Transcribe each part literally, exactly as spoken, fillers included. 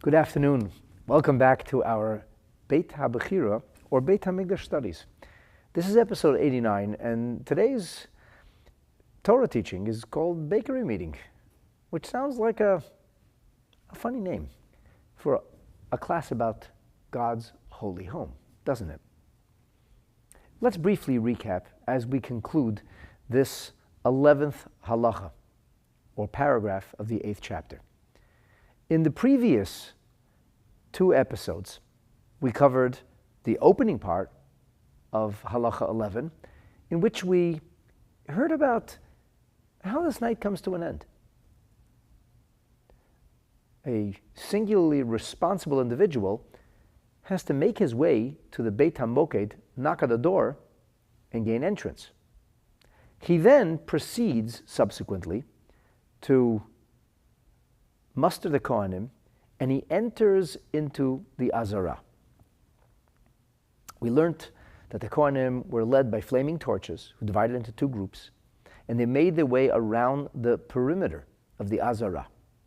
Good afternoon. Welcome back to our Beit HaBechira, or Beit HaMikdash studies. This is episode eighty-nine, and today's Torah teaching is called Bakery Meeting, which sounds like a, a funny name for a, a class about God's holy home, doesn't it? Let's briefly recap as we conclude this eleventh halacha, or paragraph of the eighth chapter. In the previous two episodes, we covered the opening part of halacha eleven, in which we heard about how this night comes to an end. A singularly responsible individual has to make his way to the Beit HaMoked, knock at the door, and gain entrance. He then proceeds subsequently to muster the Kohanim, and he enters into the Azara. We learnt that the Kohanim were led by flaming torches, who divided into two groups, and they made their way around the perimeter of the Azara.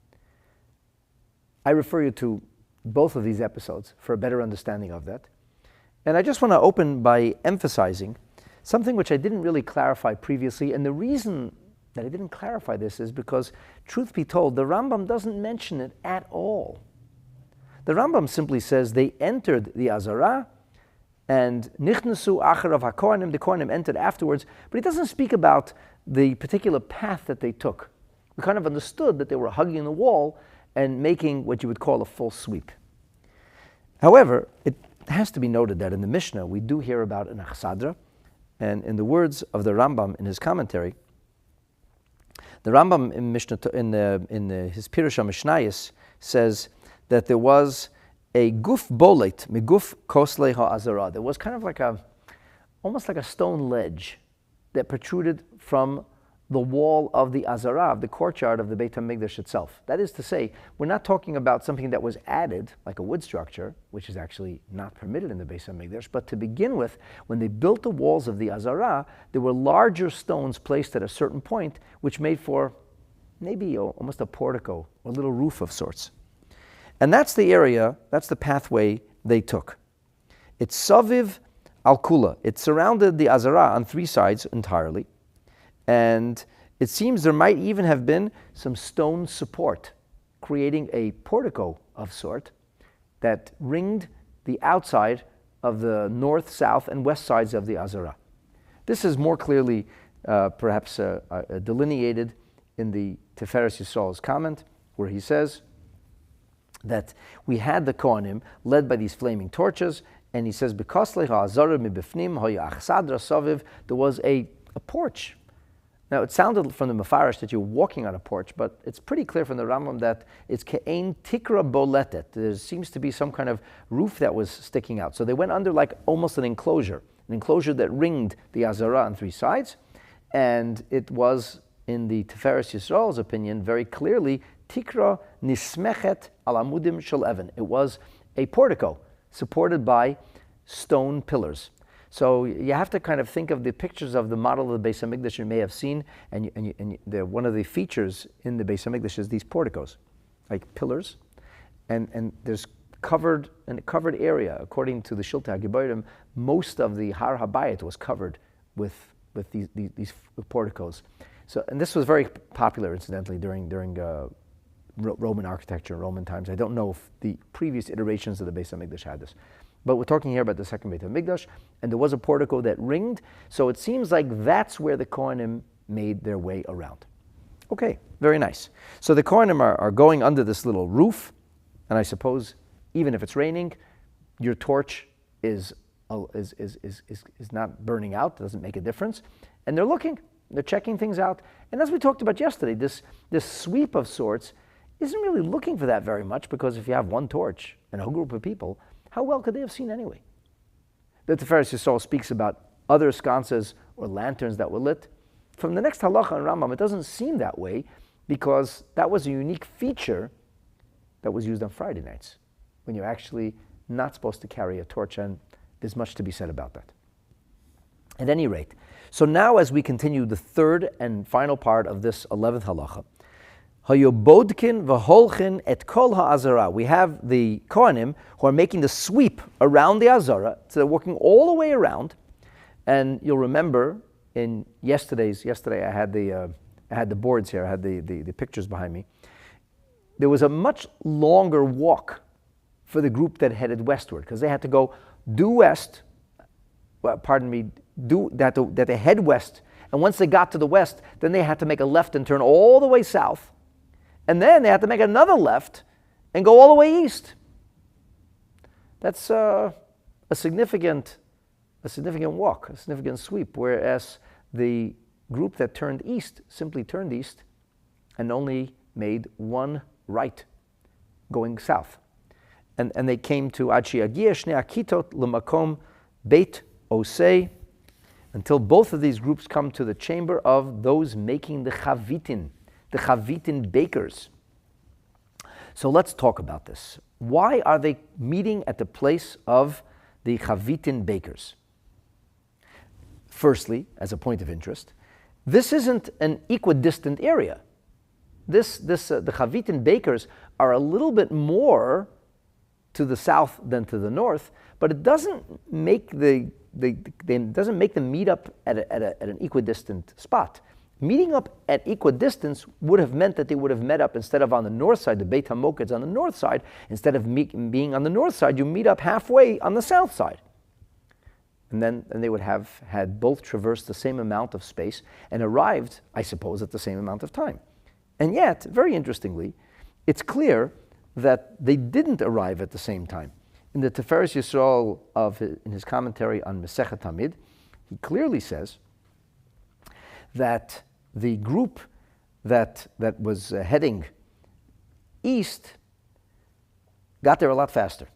I refer you to both of these episodes for a better understanding of that. And I just want to open by emphasizing something which I didn't really clarify previously, and the reason that I didn't clarify this is because, truth be told, the Rambam doesn't mention it at all. The Rambam simply says they entered the Azara, and nichnasu acharav haKohanim, the Kohanim entered afterwards, but he doesn't speak about the particular path that they took. We kind of understood that they were hugging the wall and making what you would call a full sweep. However, it has to be noted that in the Mishnah we do hear about an achsadra, and in the words of the Rambam in his commentary, the Rambam in Mishnah in the in the, his Pirush HaMishnayos says that there was a guf bolet miguf koslei ha'azara. There was kind of like a, almost like a stone ledge that protruded from the wall of the Azara, of the courtyard of the Beit HaMikdash itself. That is to say, we're not talking about something that was added, like a wood structure, which is actually not permitted in the Beit HaMikdash, but to begin with, when they built the walls of the Azara, there were larger stones placed at a certain point, which made for maybe almost a portico, or a little roof of sorts. And that's the area, that's the pathway they took. It's Saviv al-Kula. It surrounded the Azara on three sides entirely. And it seems there might even have been some stone support, creating a portico of sort that ringed the outside of the north, south, and west sides of the Azara. This is more clearly uh, perhaps uh, uh, delineated in the Tiferes Yisrael's comment, where he says that we had the Kohanim led by these flaming torches, and he says, because there was a, a porch. Now, it sounded from the Mefarish that you're walking on a porch, but it's pretty clear from the Rambam that it's ke'ein tikra boletet. There seems to be some kind of roof that was sticking out. So they went under like almost an enclosure, an enclosure that ringed the Azara on three sides, and it was, in the Tiferes Yisrael's opinion, very clearly tikra nismechet al amudim shel even. It was a portico supported by stone pillars. So you have to kind of think of the pictures of the model of the Beis HaMikdash you may have seen, and, you, and, you, and you, the, one of the features in the Beis HaMikdash is these porticos, like pillars, and, and there's covered, in a covered area. According to the Shiltei HaGiborim, most of the Har HaBayit was covered with, with these, these, these porticos. So, and this was very popular, incidentally, during, during uh, Roman architecture, Roman times. I don't know if the previous iterations of the Beis HaMikdash had this. But we're talking here about the second Beit HaMikdash, and there was a portico that ringed, so it seems like that's where the Kohanim made their way around. Okay, very nice. So the Kohanim are, are going under this little roof, and I suppose even if it's raining, your torch is, uh, is, is, is, is, is not burning out, doesn't make a difference. And they're looking, they're checking things out. And as we talked about yesterday, this, this sweep of sorts isn't really looking for that very much, because if you have one torch and a whole group of people, how well could they have seen anyway? The Tiferes Yisrael speaks about other sconces or lanterns that were lit. From the next halacha in Rambam, it doesn't seem that way, because that was a unique feature that was used on Friday nights, when you're actually not supposed to carry a torch, and there's much to be said about that. At any rate, so now as we continue the third and final part of this eleventh halacha, Hayobodkin v'holchin et kol ha'azara. We have the Kohanim who are making the sweep around the Azara. So they're working all the way around. And you'll remember in yesterday's, yesterday I had the, uh, I had the boards here, I had the, the, the pictures behind me. There was a much longer walk for the group that headed westward, because they had to go due west, well, pardon me, due, that, that they head west, and once they got to the west, then they had to make a left and turn all the way south, and then they had to make another left and go all the way east. That's uh, a significant, a significant walk, a significant sweep, whereas the group that turned east simply turned east and only made one right, going south. And, and they came to Achi Agia Shnei Akitot L'makom Beit Osei, until both of these groups come to the chamber of those making the chavitin, the chavitin bakers. So let's talk about this. Why are they meeting at the place of the chavitin bakers? Firstly, as a point of interest, this isn't an equidistant area. This, this, uh, the chavitin bakers are a little bit more to the south than to the north, but it doesn't make the, the, the doesn't make them meet up at, a, at, a, at an equidistant spot. Meeting up at equidistance would have meant that they would have met up, instead of on the north side, the Beit HaMoked on the north side, instead of me, being on the north side, you meet up halfway on the south side. And then and they would have had both traversed the same amount of space and arrived, I suppose, at the same amount of time. And yet, very interestingly, it's clear that they didn't arrive at the same time. In the Tiferes Yisrael, of his, in his commentary on Masechet Tamid, he clearly says that the group that, that was uh, heading east got there a lot faster.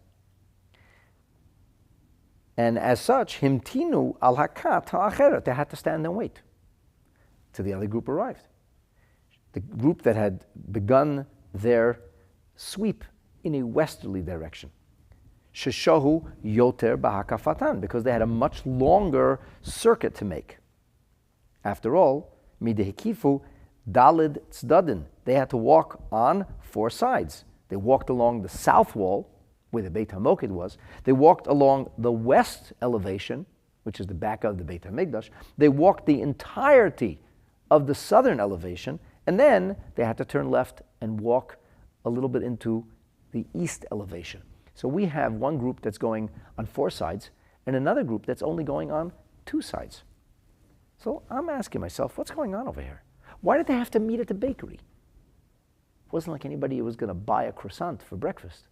And as such, himtinu al hakat ha'acheret, they had to stand and wait till the other group arrived. The group that had begun their sweep in a westerly direction. Sheshahu yoter bahakafatan, because they had a much longer circuit to make. After all, midehikifu dalid tzadin, they had to walk on four sides. They walked along the south wall, where the Beit HaMoked was. They walked along the west elevation, which is the back of the Beit HaMikdash. They walked the entirety of the southern elevation, and then they had to turn left and walk a little bit into the east elevation. So we have one group that's going on four sides and another group that's only going on two sides. So I'm asking myself, what's going on over here? Why did they have to meet at the bakery? It wasn't like anybody was going to buy a croissant for breakfast.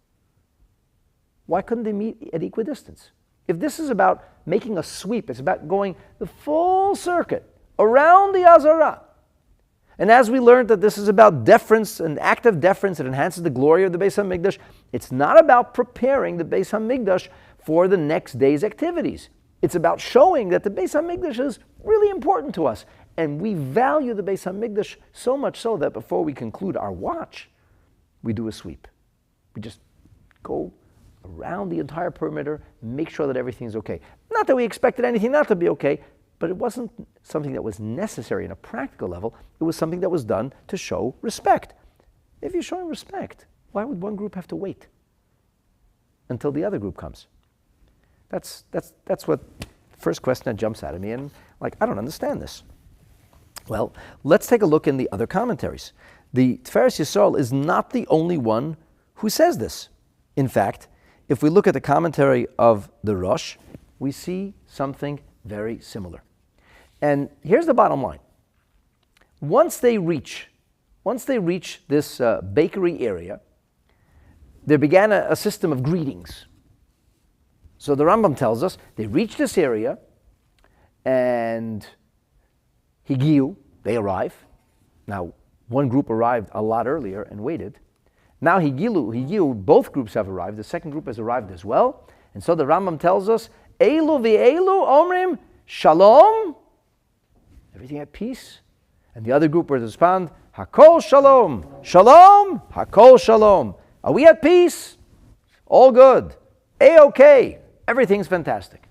Why couldn't they meet at equidistance? If this is about making a sweep, it's about going the full circuit around the Azara. And as we learned that this is about deference, an act of deference that enhances the glory of the Beis HaMikdash, it's not about preparing the Beis HaMikdash for the next day's activities. It's about showing that the Beis HaMikdash is really important to us. And we value the Beis HaMikdash so much so that before we conclude our watch, we do a sweep. We just go around the entire perimeter, make sure that everything's okay. Not that we expected anything not to be okay, but it wasn't something that was necessary in a practical level. It was something that was done to show respect. If you're showing respect, why would one group have to wait until the other group comes? That's, that's, that's what the first question that jumps out at me, and like, I don't understand this. Well, let's take a look in the other commentaries. The Tiferes Yisrael is not the only one who says this. In fact, if we look at the commentary of the Rosh, we see something very similar. And here's the bottom line. Once they reach, once they reach this uh, bakery area, there began a, a system of greetings. So the Rambam tells us they reach this area, and Higiu, they arrive. Now, one group arrived a lot earlier and waited. Now Higilu, Higiu, both groups have arrived. The second group has arrived as well. And so the Rambam tells us, Eilu v'eilu omrim shalom. Everything at peace. And the other group would respond, Hakol shalom. Shalom, Hakol shalom. Are we at peace? All good. A-okay. Everything's fantastic.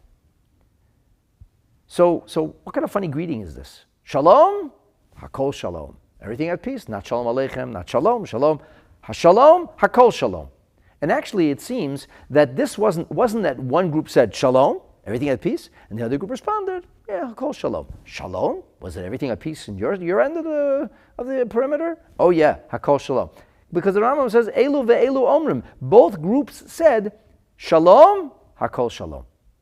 So, so what kind of funny greeting is this? Shalom, Hakol shalom. everything at peace. Not shalom aleichem, not shalom, shalom. HaShalom, HaKol Shalom. And actually it seems that this wasn't, wasn't that one group said shalom, everything at peace, and the other group responded, yeah, HaKol Shalom. Shalom? Was it everything at peace in your, your end of the, of the perimeter? Oh yeah, HaKol Shalom. Because the Rambam says, Elu ve'elu omrim. Both groups said, Shalom, HaKol Shalom.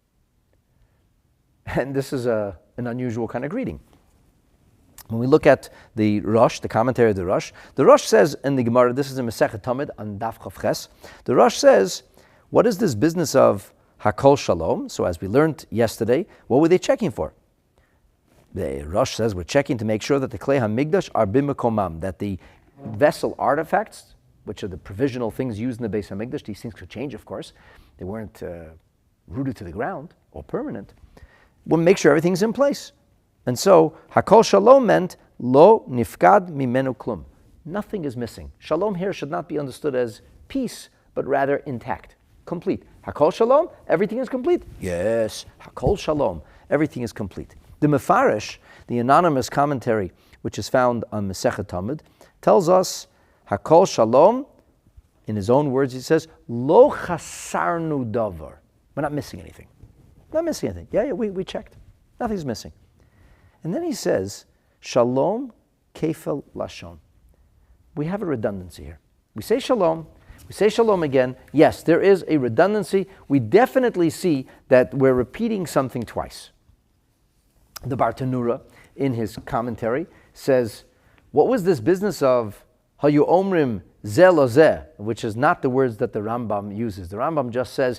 And this is a, an unusual kind of greeting. When we look at the Rosh, the commentary of the Rosh, the Rosh says in the Gemara, this is in Masechet Tamid on Daf Chav Ches, the Rosh says, what is this business of HaKol Shalom? So as we learned yesterday, what were they checking for? The Rosh says we're checking to make sure that the Klei HaMikdash are b'mekomam, that the vessel artifacts, which are the provisional things used in the Beis HaMikdash, these things could change, of course. They weren't uh, rooted to the ground or permanent. We'll make sure everything's in place. And so, HaKol Shalom meant, Lo nifkad mimenu klum. Nothing is missing. Shalom here should not be understood as peace, but rather intact, complete. HaKol Shalom, everything is complete. Yes, HaKol Shalom, everything is complete. The Mefarish, the anonymous commentary, which is found on Masechet Tamid, tells us, HaKol Shalom, in his own words, he says, Lo chasarnu davar. We're not missing anything. Not missing anything. Yeah, yeah, we, we checked. Nothing's missing. And then he says, Shalom kefel lashon. We have a redundancy here. We say Shalom, we say Shalom again. Yes, there is a redundancy. We definitely see that we're repeating something twice. The Bartanura, in his commentary, says, what was this business of Hayu Omrim Zeh lo zeh, which is not the words that the Rambam uses. The Rambam just says,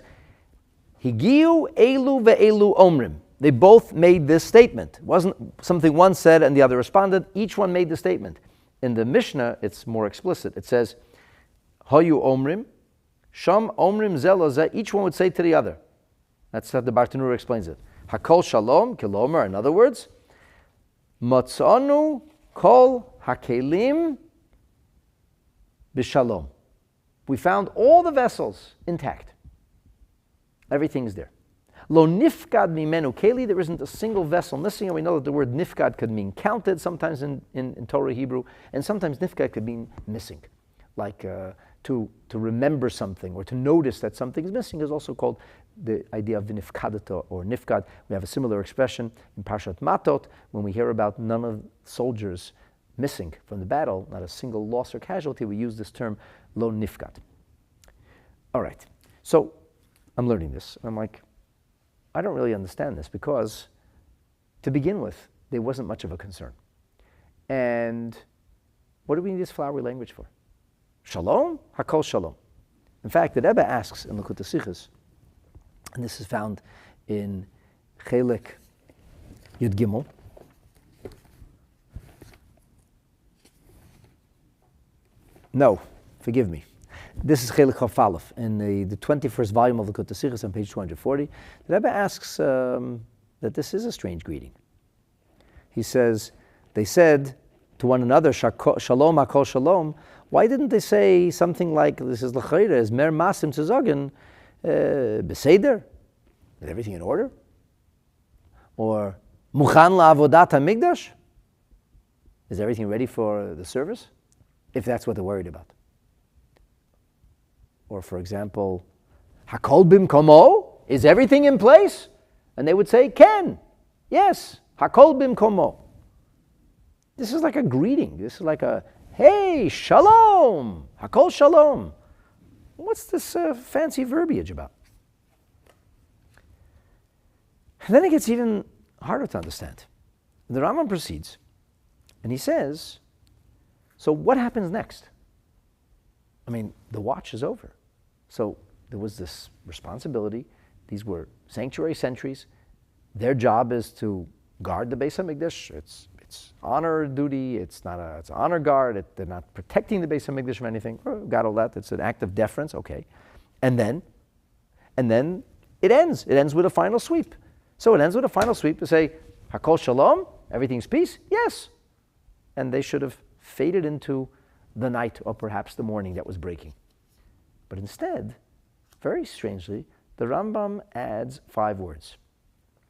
Higiu elu ve'elu omrim. They both made this statement. It wasn't something one said and the other responded. Each one made the statement. In the Mishnah, it's more explicit. It says, Hayu omrim, sham omrim zeh lo zeh. Each one would say to the other. That's how the Bartanura explains it. Hakol shalom, kilomer, in other words, matzanu kol hakelim b'shalom. We found all the vessels intact. Everything is there. Lo nifkad mimenu keli, there isn't a single vessel missing, and we know that the word nifkad could mean counted, sometimes in, in, in Torah Hebrew, and sometimes nifkad could mean missing. Like uh, to, to remember something or to notice that something is missing is also called the idea of nifkadata or nifkad. We have a similar expression in Parshat Matot when we hear about none of soldiers missing from the battle, not a single loss or casualty, we use this term lo nifkad. All right, so I'm learning this. I'm like, I don't really understand this because, to begin with, there wasn't much of a concern. And what do we need this flowery language for? Shalom, HaKol Shalom. In fact, the Rebbe asks in Likutei Sichos, and this is found in Chelik Yud Gimel. No, forgive me. This is Chelik Chaf Aleph in the, the twenty-first volume of the Likutei Sichos on page two hundred forty. The Rebbe asks um, that this is a strange greeting. He says, they said to one another, Shalom HaKol Shalom. Why didn't they say something like, this is L'chayre, is Mer Masim Tzazogen, Beseder? Is everything in order? Or Muchan La'avodat HaMikdash? Is everything ready for the service? If that's what they're worried about. Or for example, Hakol Bimkomo? Is everything in place? And they would say, Ken, yes, Hakol Bimkomo. This is like a greeting. This is like a, hey, Shalom, Hakol Shalom. What's this uh, fancy verbiage about? And then it gets even harder to understand. The Rambam proceeds, and he says, so what happens next? I mean, the watch is over. So there was this responsibility. These were sanctuary sentries. Their job is to guard the Beis HaMikdash. It's it's honor duty. It's not a it's an honor guard. It, they're not protecting the Beis HaMikdash from anything. Oh, got all that. It's an act of deference. Okay, and then, and then it ends. It ends with a final sweep. So it ends with a final sweep to say, Hakol Shalom. Everything's peace. Yes, and they should have faded into the night or perhaps the morning that was breaking. But instead, very strangely, the Rambam adds five words.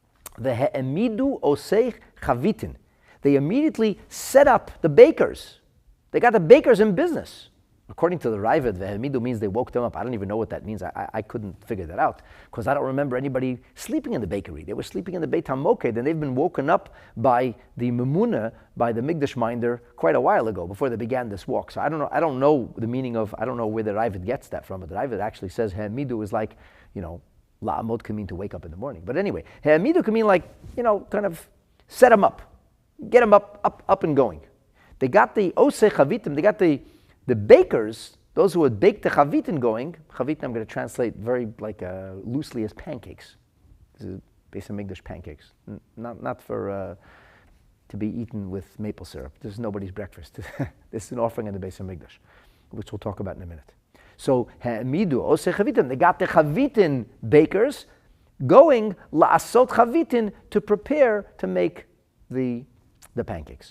Ve'emidu oseich chavitin. They immediately set up the bakers. They got the bakers in business. According to the Raavad, vehemidu means they woke them up. I don't even know what that means. I, I, I couldn't figure that out because I don't remember anybody sleeping in the bakery. They were sleeping in the Beit HaMoked, and they've been woken up by the Memuna, by the Migdash minder, quite a while ago before they began this walk. So I don't know. I don't know the meaning of. I don't know where the Raavad gets that from. But the Raavad actually says vehemidu is like, you know, la'amod can mean to wake up in the morning. But anyway, vehemidu can mean like, you know, kind of set them up, get them up, up, up and going. They got the oseh chavitim. They got the The bakers, those who had baked the chavitin going, chavitin I'm going to translate very like uh, loosely as pancakes. This is Beis HaMikdash pancakes, N- not not for uh, to be eaten with maple syrup. This is nobody's breakfast. This is an offering in the Beis HaMikdash, which we'll talk about in a minute. So ha'amidu oseh chavitin. They got the chavitin bakers going la'asot chavitin to prepare to make the the pancakes.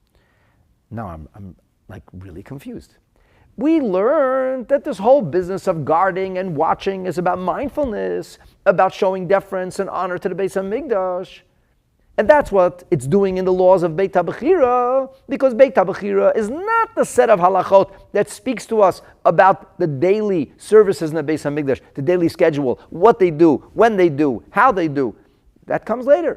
Now I'm I'm like really confused. We learned that this whole business of guarding and watching is about mindfulness, about showing deference and honor to the Beis HaMikdash. And that's what it's doing in the laws of Beit HaBechira, because Beit HaBechira is not the set of halachot that speaks to us about the daily services in the Beis HaMikdash, the daily schedule, what they do, when they do, how they do. That comes later.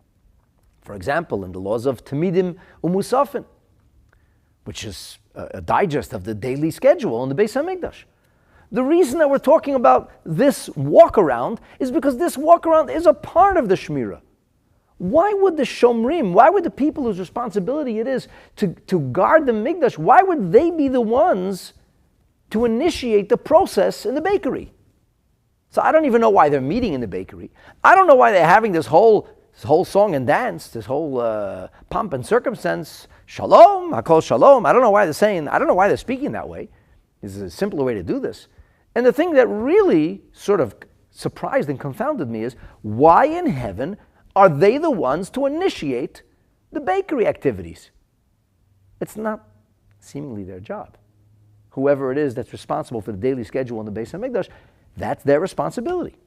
For example, in the laws of Tamidim Umusafin, which is a digest of the daily schedule in the Beis HaMikdash. The reason that we're talking about this walk around is because this walk around is a part of the Shmirah. Why would the Shomrim, why would the people whose responsibility it is to, to guard the Mikdash, why would they be the ones to initiate the process in the bakery? So I don't even know why they're meeting in the bakery. I don't know why they're having this whole This whole song and dance, this whole uh, pomp and circumstance, shalom, hakol shalom. I don't know why they're saying, I don't know why they're speaking that way. This is a simpler way to do this. And the thing that really sort of surprised and confounded me is, why in heaven are they the ones to initiate the bakery activities? It's not seemingly their job. Whoever it is that's responsible for the daily schedule in the Beis HaMikdash, that's their responsibility.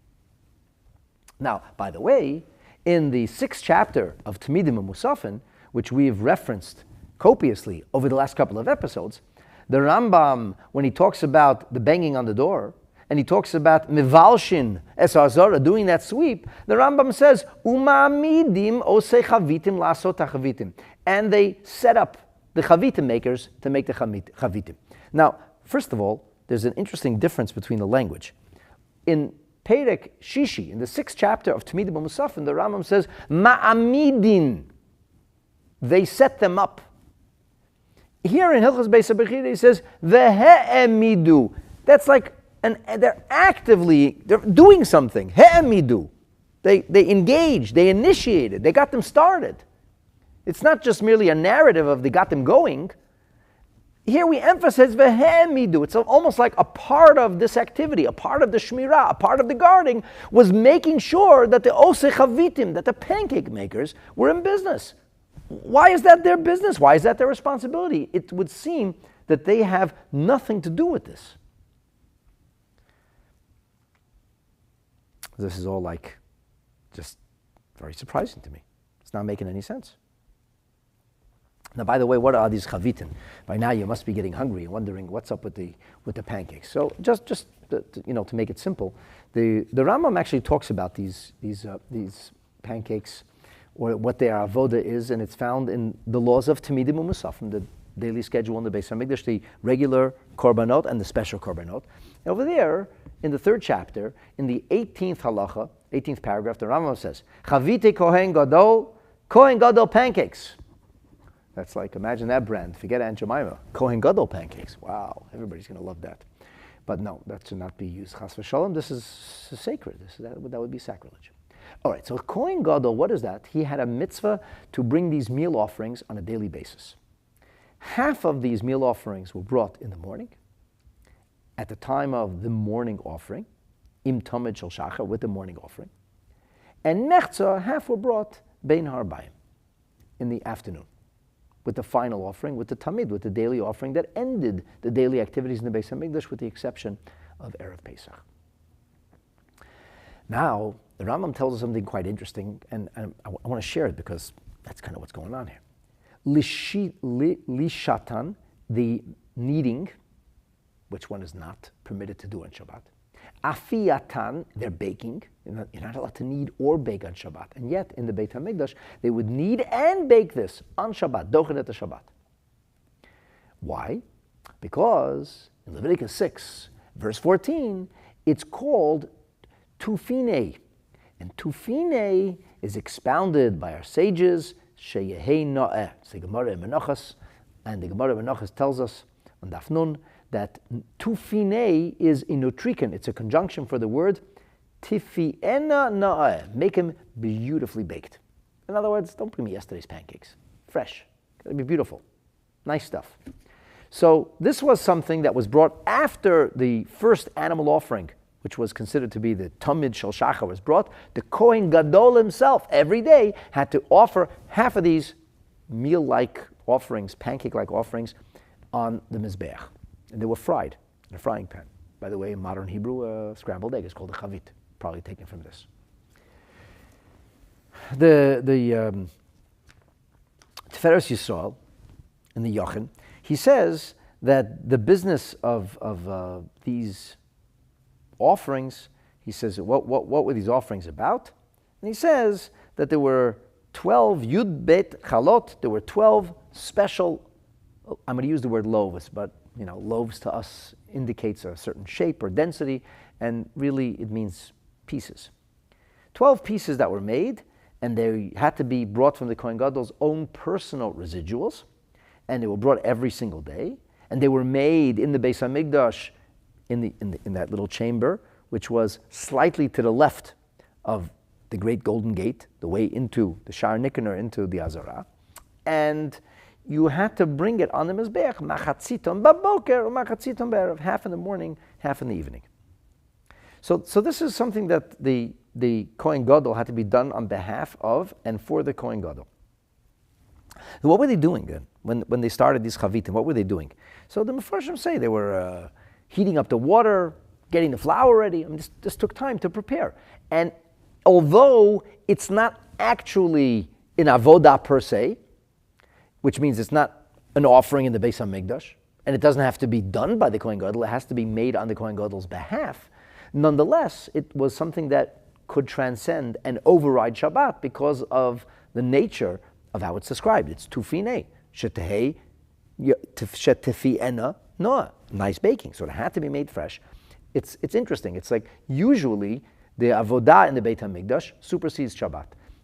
Now, by the way, in the sixth chapter of Tamidim Umusafin, which we've referenced copiously over the last couple of episodes, the Rambam, when he talks about the banging on the door, and he talks about Mivalshin Es Hazara, doing that sweep, the Rambam says, Umamidim osei chavitim lasot chavitim. And they set up the chavitim makers to make the chavitim. Now, first of all, there's an interesting difference between the language. In Perek Shishi, in the sixth chapter of Tamidim Umusafin, the Rambam says, Ma'amidin. They set them up. Here in Hilchos Beis HaBechira, he says, Vehe'emidu. That's like, an, they're actively, they're doing something. He'emidu. They, they engaged, they initiated, they got them started. It's not just merely a narrative of they got them going. Here we emphasize vehemidu. It's almost like a part of this activity, a part of the shmirah, a part of the guarding, was making sure that the oseh chavitim, that the pancake makers, were in business. Why is that their business? Why is that their responsibility? It would seem that they have nothing to do with this. This is all like just very surprising to me. It's not making any sense. Now, by the way, what are these chavitin? By now, you must be getting hungry and wondering what's up with the with the pancakes. So, just just to, to, you know, to make it simple, the the Rambam actually talks about these these uh, these pancakes, or what their avoda is, and it's found in the laws of Tamidim Umusafim, the daily schedule in the Beis HaMikdash, the regular korbanot and the special korbanot. And over there, in the third chapter, in the eighteenth halacha, eighteenth paragraph, the Rambam says, Chavite Kohen Gadol, Kohen Gadol pancakes. That's like, imagine that brand. Forget Aunt Jemima. Kohen Gadol pancakes. Wow, everybody's going to love that. But no, that should not be used. Chas v'shalom, this is sacred. This, that, that would be sacrilege. All right, so Kohen Gadol, what is that? He had a mitzvah to bring these meal offerings on a daily basis. Half of these meal offerings were brought in the morning, at the time of the morning offering, im tamid shel shachar, with the morning offering. And mechza, half were brought bein harbayim, in the afternoon, with the final offering, with the tamid, with the daily offering that ended the daily activities in the Beis HaMikdash, with the exception of Erev Pesach. Now, the Rambam tells us something quite interesting, and, and I, I want to share it because that's kind of what's going on here. Lishatan the kneading, which one is not permitted to do on Shabbat. Afiyatan, they're baking. You're not, you're not allowed to knead or bake on Shabbat. And yet, in the Beit HaMikdash, they would knead and bake this on Shabbat, dochenet Shabbat. Why? Because in Leviticus six, verse fourteen, it's called tufine. And tufine is expounded by our sages, sheyehei no'eh. It's the Gemara in Menachos, and the Gemara in Menachos tells us on Daf Nun that tufine is inotrikan. It's a conjunction for the word tifiena no'eh. Make him beautifully baked. In other words, don't bring me yesterday's pancakes. Fresh. Gotta be beautiful. Nice stuff. So this was something that was brought after the first animal offering, which was considered to be the Tamid Shel Shachar, was brought. The Kohen Gadol himself, every day, had to offer half of these meal-like offerings, pancake-like offerings, on the Mizbeach. And they were fried in a frying pan. By the way, in modern Hebrew, a scrambled egg is called a chavit, probably taken from this. The, the um, Tiferes Yisrael, in the Yochanan, he says that the business of, of uh, these offerings, he says, what, what, what were these offerings about? And he says that there were twelve Yud Bet Chalot, there were twelve special, I'm going to use the word loaves, but you know, loaves to us indicates a certain shape or density, and really it means pieces. twelve pieces that were made, and they had to be brought from the Kohen Gadol's own personal residuals, and they were brought every single day, and they were made in the Beis HaMikdash, in, the, in, the, in that little chamber, which was slightly to the left of the Great Golden Gate, the way into the Sha'ar Nikanor, into the Azara, and you had to bring it on the Mizbeach, machatziton baboker, or machatziton be'erev, half in the morning, half in the evening. So, so this is something that the, the Kohen Gadol had to be done on behalf of and for the Kohen Gadol. What were they doing then, when, when they started these chavitim? What were they doing? So the Mefarshim say they were uh, heating up the water, getting the flour ready. I mean, this, this took time to prepare. And although it's not actually an avodah per se, which means it's not an offering in the Beis HaMikdash, and it doesn't have to be done by the Kohen Gadol, it has to be made on the Kohen Gadol's behalf. Nonetheless, it was something that could transcend and override Shabbat because of the nature of how it's described. It's tufine, shetehei, shetefiena, noah, nice baking. So it had to be made fresh. It's it's interesting. It's like usually the avodah in the Beit HaMikdash supersedes Shabbat.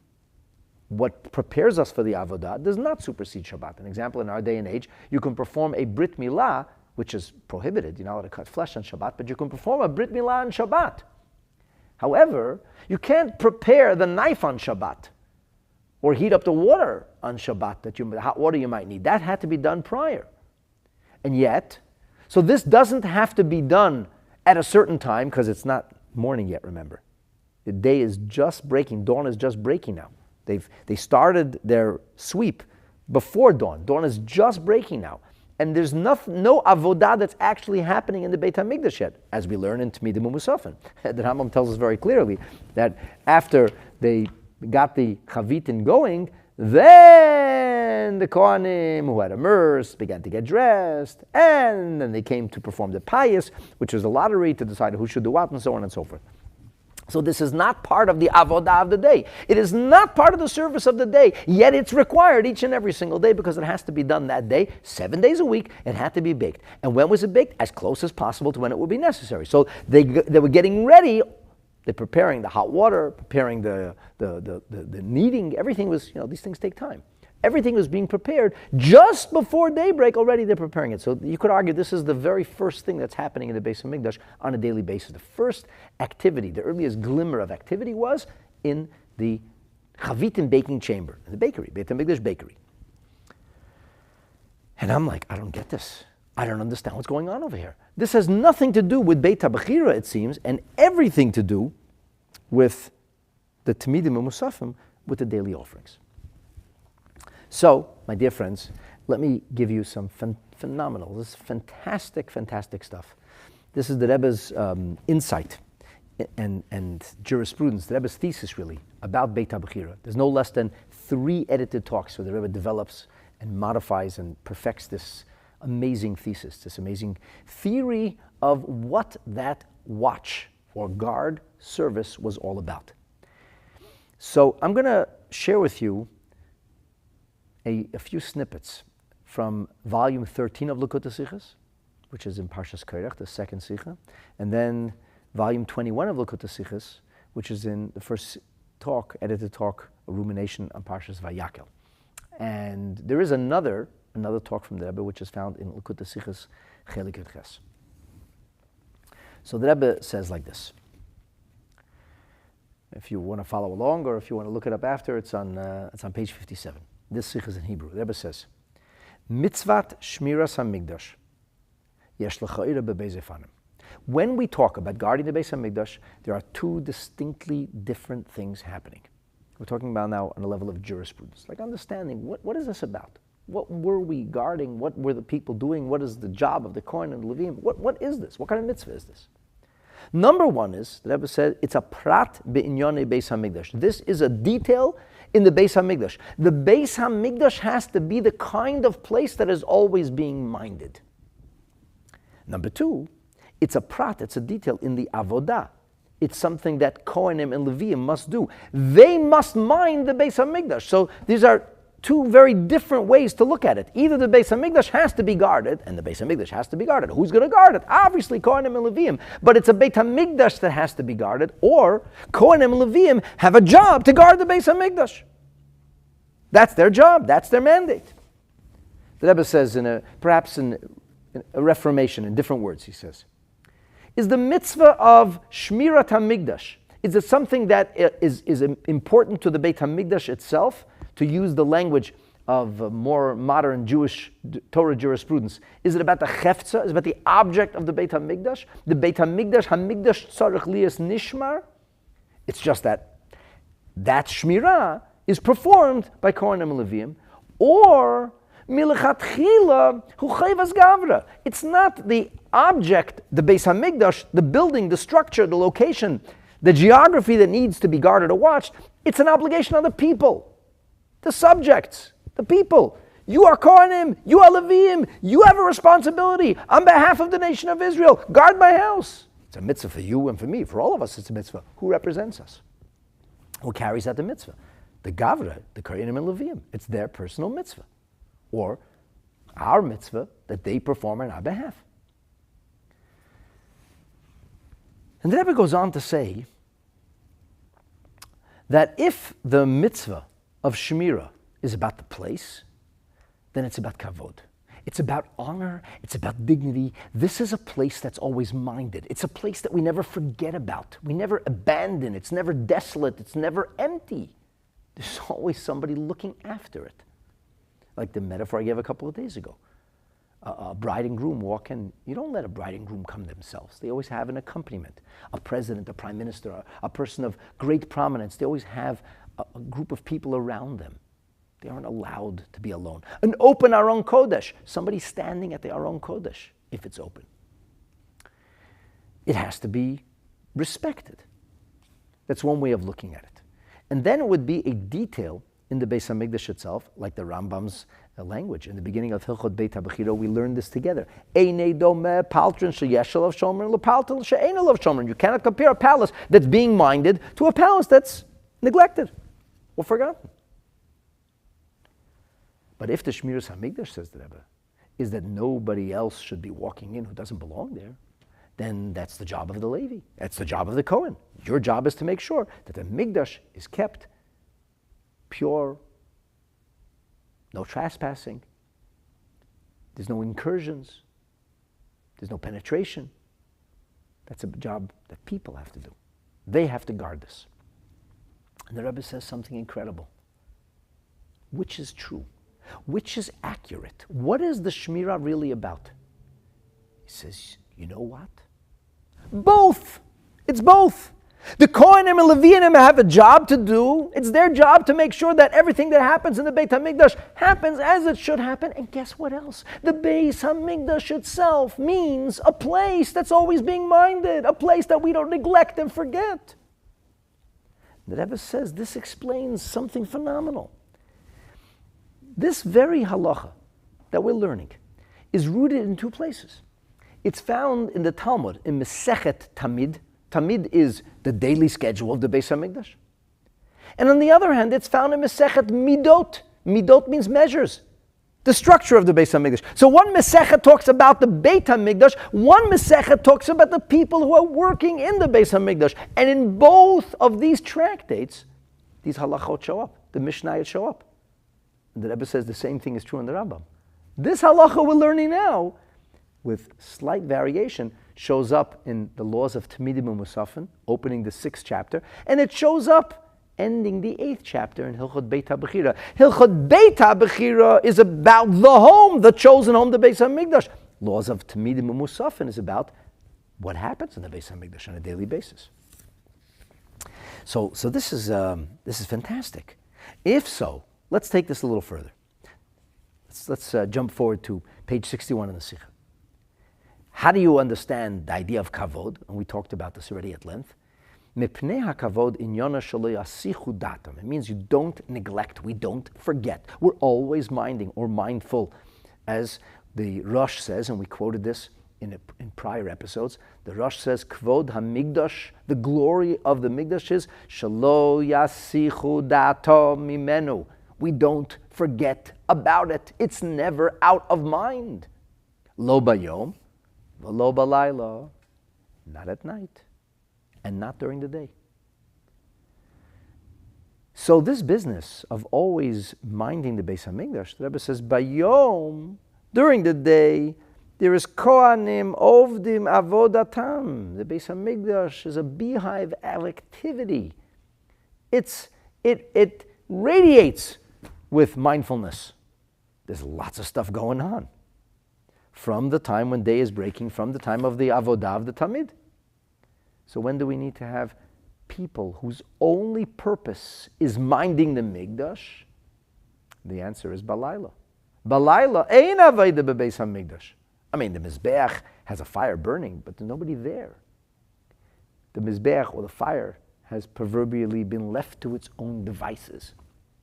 What prepares us for the avodah does not supersede Shabbat. An example, in our day and age, you can perform a brit milah, which is prohibited. You're not allowed to cut flesh on Shabbat, but you can perform a brit milah on Shabbat. However, you can't prepare the knife on Shabbat or heat up the water on Shabbat, that you, the hot water you might need. That had to be done prior. And yet, so this doesn't have to be done at a certain time because it's not morning yet, remember. The day is just breaking. Dawn is just breaking now. They've they started their sweep before dawn. Dawn is just breaking now. And there's no, no avodah that's actually happening in the Beit HaMikdash yet, as we learn in Tmidim U'Musafin. The Rambam tells us very clearly that after they got the chavitin going, then the Kohanim who had immersed began to get dressed, and then they came to perform the payas, which was a lottery to decide who should do what, and so on and so forth. So this is not part of the avodah of the day. It is not part of the service of the day, yet it's required each and every single day because it has to be done that day, seven days a week. It had to be baked. And when was it baked? As close as possible to when it would be necessary. So they they were getting ready. They're preparing the hot water, preparing the the, the, the, the kneading. Everything was, you know, these things take time. Everything was being prepared just before daybreak. Already they're preparing it. So you could argue this is the very first thing that's happening in the Beis HaMikdash on a daily basis. The first activity, the earliest glimmer of activity was in the chavitim baking chamber, in the bakery, Beit HaMikdash bakery. And I'm like, I don't get this. I don't understand what's going on over here. This has nothing to do with Beit HaBechira, it seems, and everything to do with the Tmidim U'Musafim, with the daily offerings. So, my dear friends, let me give you some phen- phenomenal, this is fantastic, fantastic stuff. This is the Rebbe's um, insight and, and jurisprudence, the Rebbe's thesis really, about Beit HaBechira. There's no less than three edited talks where the Rebbe develops and modifies and perfects this amazing thesis, this amazing theory of what that watch or guard service was all about. So I'm going to share with you a, a few snippets from volume thirteen of Likutei Sichos, which is in Parshas Korach, the second Sicha, and then volume twenty-one of Likutei Sichos, which is in the first talk, edited talk, a rumination on Parshas Vayakel. And there is another another talk from the Rebbe, which is found in Likutei Sichos Chelik Yud Ches. So the Rebbe says like this. If you want to follow along, or if you want to look it up after, it's on uh, it's on page fifty-seven. This Sikh is in Hebrew. The Rebbe says, Mitzvat Shmiras HaMikdash Yesh L'Cha'ira B'Beis Efanim. When we talk about guarding the Beis HaMikdash, there are two distinctly different things happening. We're talking about now on a level of jurisprudence, like understanding what, what is this about? What were we guarding? What were the people doing? What is the job of the Kohen and the Levim? What, what is this? What kind of mitzvah is this? Number one is, the Rebbe said, it's a prat be'inyonei Beis HaMikdash. This is a detail in the Beis HaMikdash. The Beis HaMikdash has to be the kind of place that is always being minded. Number two, it's a prat, it's a detail in the avodah. It's something that Kohanim and Leviim must do. They must mind the Beis HaMikdash. So these are two very different ways to look at it. Either the Beis HaMikdash has to be guarded, and the Beis HaMikdash has to be guarded. Who's going to guard it? Obviously, Kohanim and Leviim. But it's a Beit HaMikdash that has to be guarded, or Kohanim and Leviim have a job to guard the Beis HaMikdash. That's their job. That's their mandate. The Rebbe says, in a perhaps in, in a reformation, in different words, he says, is the mitzvah of Shmirat HaMikdash, is it something that is, is important to the Beit HaMikdash itself? To use the language of uh, more modern Jewish d- Torah jurisprudence, is it about the chefza? Is it about the object of the Beit HaMikdash? The Beit HaMikdash, HaMikdash tzarich liyas nishmar? It's just that that shmirah is performed by Kohanim and Leviim, or milechatchila hu chayvas gavra. It's not the object, the Beis HaMikdash, the building, the structure, the location, the geography that needs to be guarded or watched. It's an obligation on the people. The subjects, the people. You are Kohanim, you are Leviim, you have a responsibility on behalf of the nation of Israel. Guard my house. It's a mitzvah for you and for me. For all of us, it's a mitzvah. Who represents us? Who carries out the mitzvah? The Gavra, the Kohanim and Leviim. It's their personal mitzvah. Or our mitzvah that they perform on our behalf. And the Rebbe goes on to say that if the mitzvah of Shemira is about the place, then it's about kavod. It's about honor, it's about dignity. This is a place that's always minded. It's a place that we never forget about. We never abandon. It's never desolate. It's never empty. There's always somebody looking after it. Like the metaphor I gave a couple of days ago. A, a bride and groom walk in. You don't let a bride and groom come themselves. They always have an accompaniment. A president, a prime minister, a, a person of great prominence. They always have a, a group of people around them. They aren't allowed to be alone. An open Aron Kodesh. Somebody standing at the Aron Kodesh, if it's open. It has to be respected. That's one way of looking at it. And then it would be a detail in the Beis HaMikdash itself, like the Rambam's uh, language. In the beginning of Hilchot Beit HaBechira, we learned this together. Einei domeh paltrin sheyesh alav shomer lepaltrin she'ein alav shomer. You cannot compare a palace that's being minded to a palace that's neglected or forgotten. But if the Shmiras HaMikdash, says the Rebbe, is that nobody else should be walking in who doesn't belong there, then that's the job of the Levi. That's the job of the Kohen. Your job is to make sure that the Mikdash is kept pure, no trespassing, there's no incursions, there's no penetration. That's a job that people have to do. They have to guard this. And the Rebbe says something incredible. Which is true? Which is accurate? What is the Shmirah really about? He says, you know what? Both! It's both! The Kohanim and Leviim have a job to do. It's their job to make sure that everything that happens in the Beit HaMikdash happens as it should happen. And guess what else? The Beit HaMikdash itself means a place that's always being minded, a place that we don't neglect and forget. The Rebbe says this explains something phenomenal. This very halacha that we're learning is rooted in two places. It's found in the Talmud, in Mesechet Tamid. Tamid is the daily schedule of the Beis HaMikdash. And on the other hand, it's found in Mesechet Midot. Midot means measures, the structure of the Beis HaMikdash. So one Mesechet talks about the Beit HaMikdash, one Mesechet talks about the people who are working in the Beis HaMikdash. And in both of these tractates, these halachot show up, the Mishnayot show up. And the Rebbe says the same thing is true in the Rambam. This halacha we're learning now, with slight variation, shows up in the laws of Tamidim u'Musafin, opening the sixth chapter, and it shows up ending the eighth chapter in Hilchot Beit HaBechira. Hilchot Beit HaBechira is about the home, the chosen home, the Beis HaMikdash. Laws of Tamidim u'Musafin is about what happens in the Beis HaMikdash on a daily basis. So, so this is um, this is fantastic. If so, let's take this a little further. Let's, let's uh, jump forward to page sixty-one in the Sikha. How do you understand the idea of kavod? And we talked about this already at length. Mipnei hakavod inyana shelo yasichu datam. It means you don't neglect, we don't forget. We're always minding or mindful. As the Rosh says, and we quoted this in, a, in prior episodes, the Rosh says, Kvod hamigdash, the glory of the Migdash is shelo yasichu datam mimenu. We don't forget about it. It's never out of mind. Lo bayom, lo balayla, not at night, and not during the day. So this business of always minding the Beis HaMikdash, the Rebbe says, bayom, during the day, there is kohanim ovdim avodatam. The Beis HaMikdash is a beehive of activity. It's, it, it radiates with mindfulness. There's lots of stuff going on. From the time when day is breaking, from the time of the avodah of the Tamid. So when do we need to have people whose only purpose is minding the Migdash? The answer is balayla. Balayla, ein avayda bebeis HaMikdash. I mean, the Mizbeach has a fire burning, but there's nobody there. The Mizbeach, or the fire, has proverbially been left to its own devices.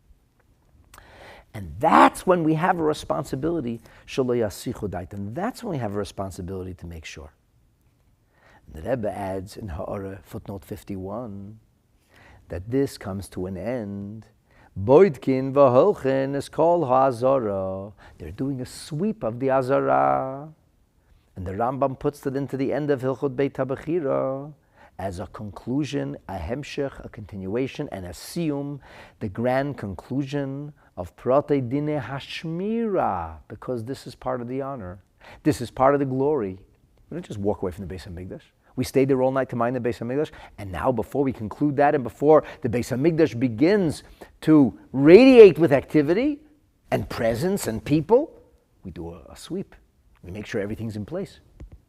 And that's when we have a responsibility, shelo yasichu dait, and that's when we have a responsibility to make sure. And the Rebbe adds in Ha'ara, footnote fifty-one, that this comes to an end. Boidkin v'holchen is called ha'azara. They're doing a sweep of the azara. And the Rambam puts it into the end of Hilchot Beit HaBechira as a conclusion, a hemshech, a continuation, and a siyum, the grand conclusion of Pratei Dine Hashmira, because this is part of the honor. This is part of the glory. We don't just walk away from the Beis HaMikdash. We stayed there all night to mind the Beis HaMikdash, and now before we conclude that and before the Beis HaMikdash begins to radiate with activity and presence and people, we do a, a sweep. We make sure everything's in place.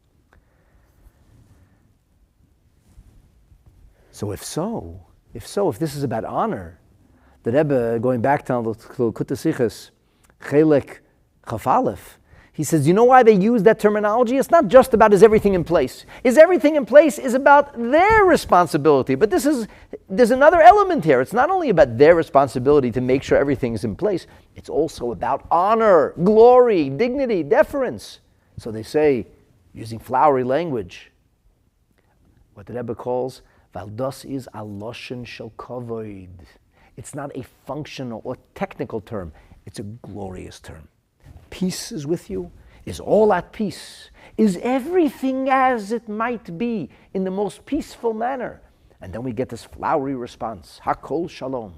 So if so, if so, if this is about honor, the Rebbe, going back to Likutei Sichos, Chelek Chaf Aleph, he says, you know why they use that terminology? It's not just about is everything in place. Is everything in place is about their responsibility. But this is, there's another element here. It's not only about their responsibility to make sure everything's in place, it's also about honor, glory, dignity, deference. So they say, using flowery language, what the Rebbe calls, Valdos is aloshen shel kavod. It's not a functional or technical term. It's a glorious term. Peace is with you, is all at peace, is everything as it might be in the most peaceful manner. And then we get this flowery response, Hakol Shalom.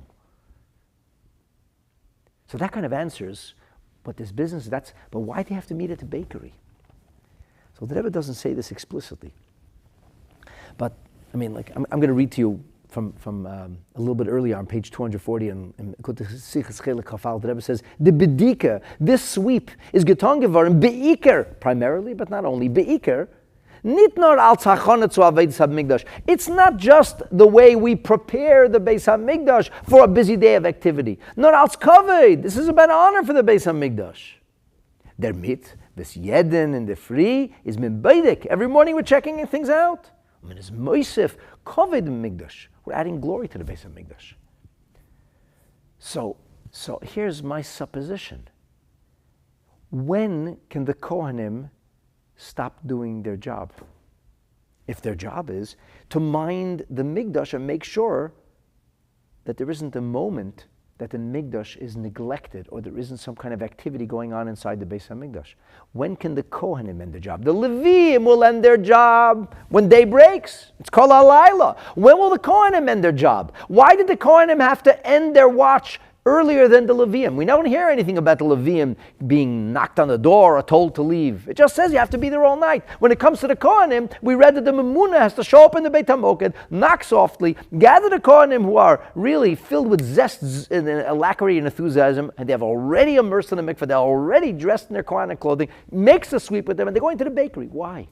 So that kind of answers what this business, that's, but why do you have to meet at the bakery? So the Rebbe doesn't say this explicitly. But, I mean, like, I'm, I'm going to read to you from, from um, a little bit earlier on page two forty in Likutei Sichos Chelek Chaf Aleph, the Rebbe says, the bedika, this sweep, is getan geworden, be'iker, primarily, but not only, be'iker, nit nor al tzachana zu Avedas HaMikdash. It's not just the way we prepare the Beis HaMikdash for a busy day of activity. Nor als kavod, this is about honor for the Beis HaMikdash. Der mit, this yeden and the free, is min beidek. Every morning we're checking things out. Min is moisef, kavod Mikdash. We're adding glory to the Beis HaMikdash. So, so here's my supposition. when can the Kohanim stop doing their job? If their job is to mind the Mikdash and make sure that there isn't a moment that the Mikdash is neglected or there isn't some kind of activity going on inside the Beis HaMikdash. When can the Kohanim end their job? The Leviim will end their job when day breaks. It's called Halayla. When will the Kohanim end their job? Why did the Kohanim have to end their watch earlier than the Leviim? We don't hear anything about the Leviim being knocked on the door or told to leave. It just says you have to be there all night. When it comes to the Kohanim, we read that the Memuna has to show up in the Beit HaMoked, knock softly, gather the Kohanim who are really filled with zest and alacrity and enthusiasm, and they have already immersed in the mikveh, they're already dressed in their Kohanic clothing, makes a sweep with them, and they're going to the bakery. Why?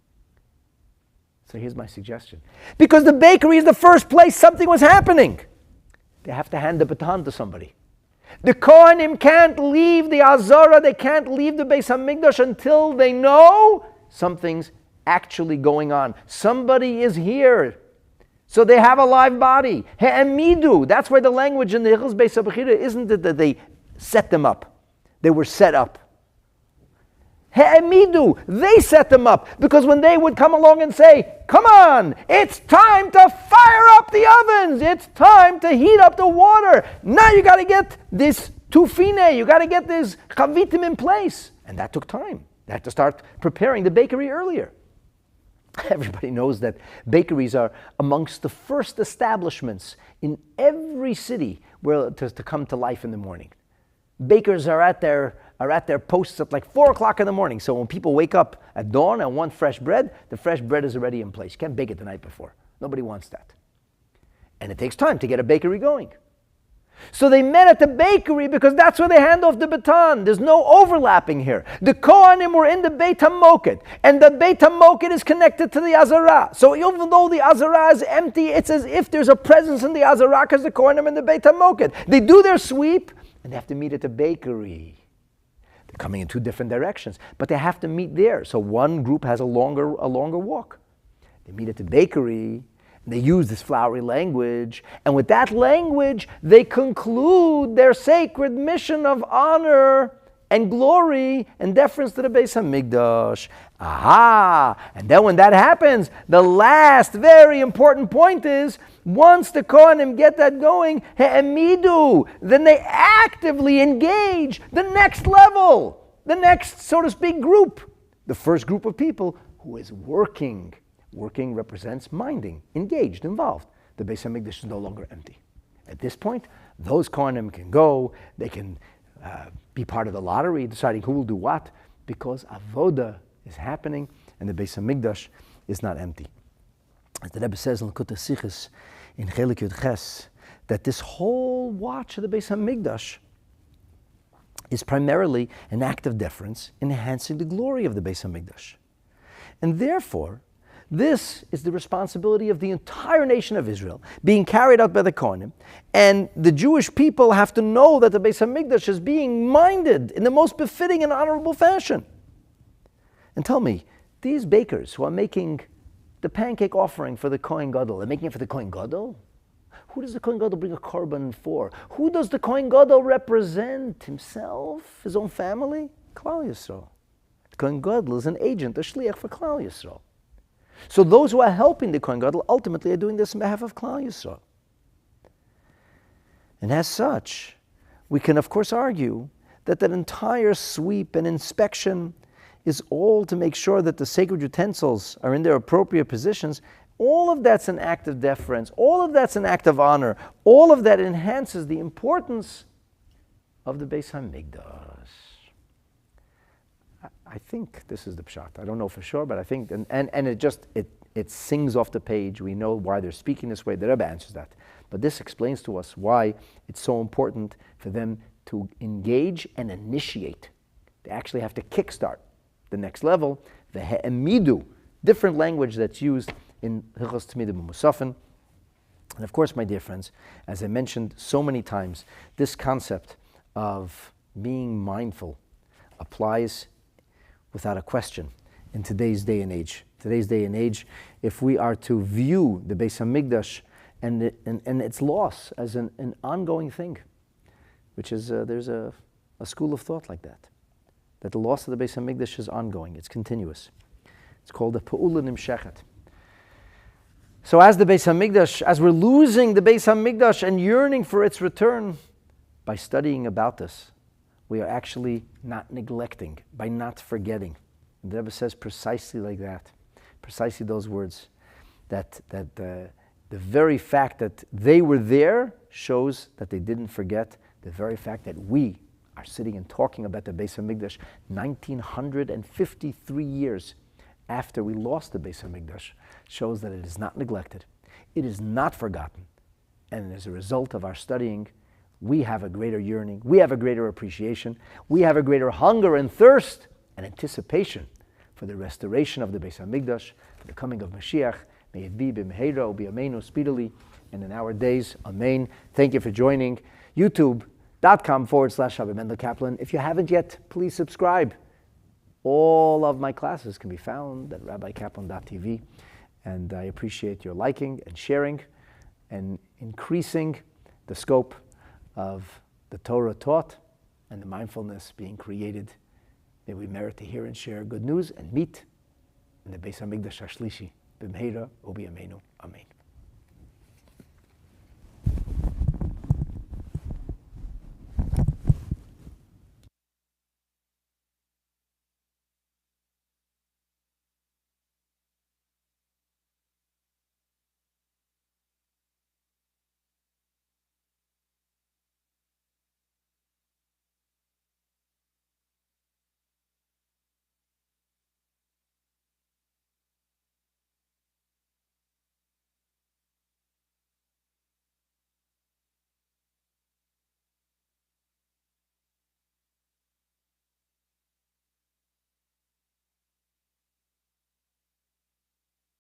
So here's my suggestion. Because the bakery is the first place something was happening. They have to hand the baton to somebody. The Kohanim can't leave the Azara, they can't leave the Beis HaMikdash until they know something's actually going on. Somebody is here. So they have a live body. He'emidu. That's why the language in the Hilchos Beis HaBechira isn't it that they set them up. They were set up. He'emidu, they set them up, because when they would come along and say, come on, it's time to fire up the ovens, it's time to heat up the water, now you got to get this tufine, you got to get this chavitim in place. And that took time. They had to start preparing the bakery earlier. Everybody knows that bakeries are amongst the first establishments in every city where to, to come to life in the morning. Bakers are at their are at their posts at like four o'clock in the morning. So when people wake up at dawn and want fresh bread, the fresh bread is already in place. You can't bake it the night before. Nobody wants that. And it takes time to get a bakery going. So they met at the bakery because that's where they hand off the baton. There's no overlapping here. The Kohanim were in the Beit HaMoked, and the Beit HaMoked is connected to the Azara. So even though the Azara is empty, it's as if there's a presence in the Azara because the Kohanim are in the Beit HaMoked. They do their sweep, and they have to meet at the bakery. They're coming in two different directions, but they have to meet there. So one group has a longer, a longer walk. They meet at the bakery, and they use this flowery language, and with that language, they conclude their sacred mission of honor and glory and deference to the Beis HaMikdash. Aha! And then when that happens, the last very important point is, once the Kohanim get that going, he'emidu, then they actively engage the next level, the next, so to speak, group. The first group of people who is working. Working represents minding, engaged, involved. The Beis HaMikdash is no longer empty. At this point, those Kohanim can go, they can uh, be part of the lottery, deciding who will do what, because avoda is happening and the Beis HaMikdash is not empty. As the Rebbe says in Likutei Sichos in Chelik Yud Ches, that this whole watch of the Beis HaMikdash is primarily an act of deference enhancing the glory of the Beis HaMikdash. And therefore, this is the responsibility of the entire nation of Israel, being carried out by the Kohanim. And the Jewish people have to know that the Beis HaMikdash is being minded in the most befitting and honorable fashion. And tell me, these bakers who are making the pancake offering for the Kohen Gadol, they're making it for the Kohen Gadol? Who does the Kohen Gadol bring a korban for? Who does the Kohen Gadol represent? Himself? His own family? Klal Yisrael. The Kohen Gadol is an agent, a shliach for Klal Yisrael. So those who are helping the Kohen Gadol ultimately are doing this on behalf of Klal Yisrael. And as such, we can of course argue that that entire sweep and inspection is all to make sure that the sacred utensils are in their appropriate positions. All of that's an act of deference. All of that's an act of honor. All of that enhances the importance of the Beis HaMikdash. I think this is the pshat. I don't know for sure, but I think, and, and, and it just, it, it sings off the page. We know why they're speaking this way. The Rebbe answers that. But this explains to us why it's so important for them to engage and initiate. They actually have to kickstart the next level, the he'emidu, different language that's used in Hilchos Tamidim Musafin. And of course, my dear friends, as I mentioned so many times, this concept of being mindful applies without a question in today's day and age. Today's day and age, if we are to view the Beis HaMikdash and, it, and, and its loss as an, an ongoing thing, which is, uh, there's a, a school of thought like that. that the loss of the Beis HaMikdash is ongoing. It's continuous. It's called the Pa'ula Nimshechet. So as the Beis HaMikdash, as we're losing the Beis HaMikdash and yearning for its return, by studying about this, we are actually not neglecting, by not forgetting. And the Rebbe says precisely like that, precisely those words, that, that uh, the very fact that they were there shows that they didn't forget. The very fact that we are sitting and talking about the Beis HaMikdash nineteen fifty-three years after we lost the Beis HaMikdash shows that it is not neglected, it is not forgotten, and as a result of our studying, we have a greater yearning, we have a greater appreciation, we have a greater hunger and thirst and anticipation for the restoration of the Beis HaMikdash, for the coming of Mashiach. May it be b'meheira u'biyameinu speedily, and in our days. Amen. Thank you for joining. YouTube.com forward slash Rabbi Mendel Kaplan. If you haven't yet, please subscribe. All of my classes can be found at rabbi kaplan dot t v, and I appreciate your liking and sharing and increasing the scope of the Torah taught and the mindfulness being created. May we merit to hear and share good news and meet in the Beis HaMikdash HaShlishi b'meheira u'biyameinu. Amen.